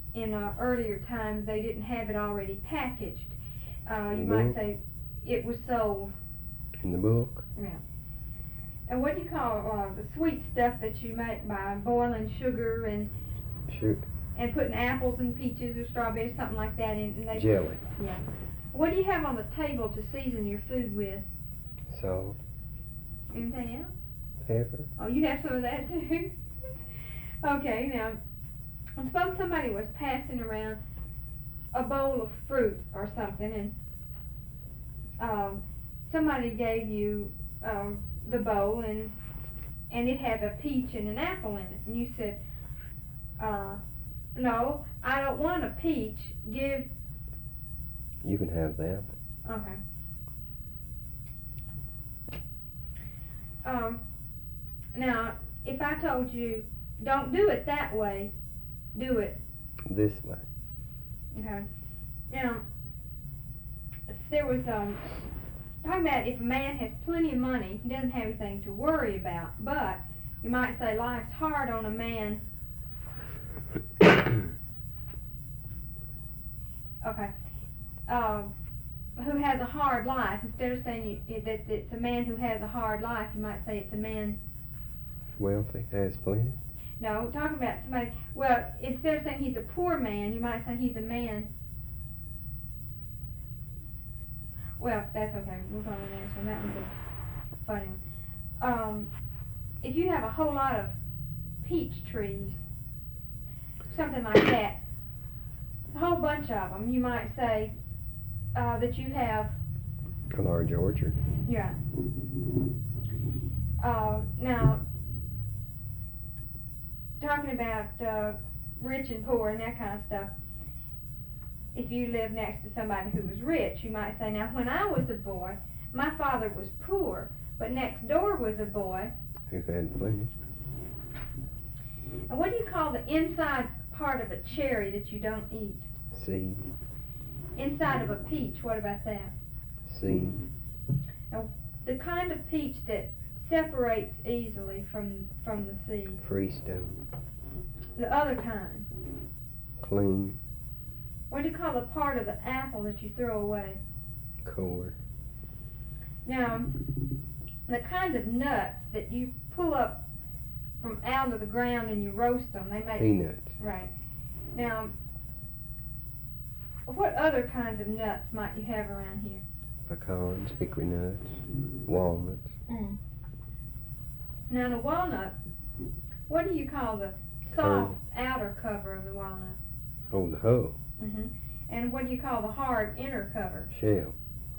in earlier times they didn't have it already packaged. You book? might say it was sold. In the book? Yeah. And what do you call the sweet stuff that you make by boiling sugar and Sure. and putting apples and peaches or strawberries, something like that in? And they, Jelly. yeah. What do you have on the table to season your food with? Salt. Anything else? Pepper. Oh, you have some of that too? Okay, now, suppose somebody was passing around a bowl of fruit or something, and somebody gave you the bowl, and it had a peach and an apple in it, and you said, no, I don't want a peach, give... You can have the apple. Okay. Now, if I told you, don't do it that way, do it This way. okay. Now, if there was talking about if a man has plenty of money, he doesn't have anything to worry about. But you might say life's hard on a man. Okay. Who has a hard life. Instead of saying that it's a man who has a hard life, you might say it's a man. Wealthy, has plenty. No, talking about somebody. Well, instead of saying he's a poor man, you might say he's a man. Well, that's okay. We'll go on to the next one. That one's a funny one. If you have a whole lot of peach trees, something like that, a whole bunch of them, you might say that you have. A large orchard. Yeah. Now, talking about rich and poor and that kind of stuff, if you live next to somebody who was rich, you might say, now when I was a boy, my father was poor, but next door was a boy who had plenty. And what do you call the inside part of a cherry that you don't eat? Seed. Inside of a peach, what about that? Seed. Now, the kind of peach that separates easily from the seed. Freestone. The other kind. Clean. What do you call the part of the apple that you throw away? Core. Now, the kind of nuts that you pull up from out of the ground and you roast them, they make... Peanuts. Right. Now, what other kinds of nuts might you have around here? Pecans, hickory nuts, walnuts. Mm. Now, the walnut, what do you call the Kernel. soft outer cover of the walnut? Oh, the hull. Mm-hmm. And what do you call the hard inner cover? Shell.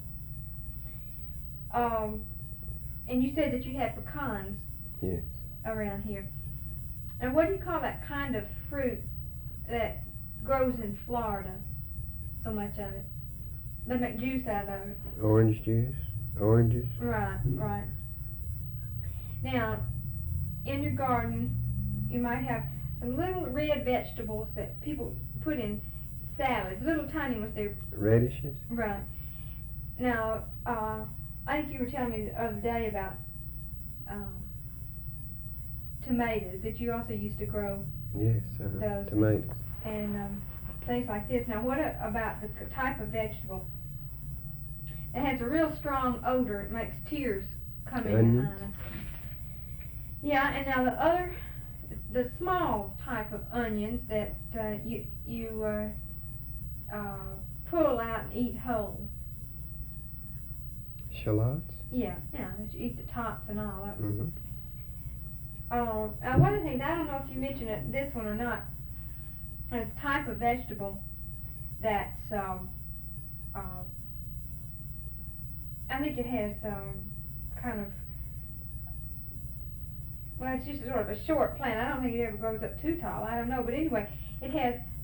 And you said that you had pecans. Yes. Around here. And what do you call that kind of fruit that grows in Florida? So much of it. They make juice out of it. Orange juice. Oranges. Right, right. Now, in your garden, you might have some little red vegetables that people put in salads. Little tiny ones. They're Radishes. right. Now, I think you were telling me the other day about tomatoes that you also used to grow. Yes. Those. Tomatoes. And things like this. Now, what about the type of vegetable? It has a real strong odor. It makes tears come in your eyes. Yeah, and now the small type of onions that you pull out and eat whole. Shallots. Yeah, that you eat the tops and all. That was. Mm-hmm. One of the things, I don't know if you mentioned it, this one or not, is a type of vegetable that's, I think it has kind of, well, it's just sort of a short plant. I don't think it ever grows up too tall. I don't know. But anyway, it has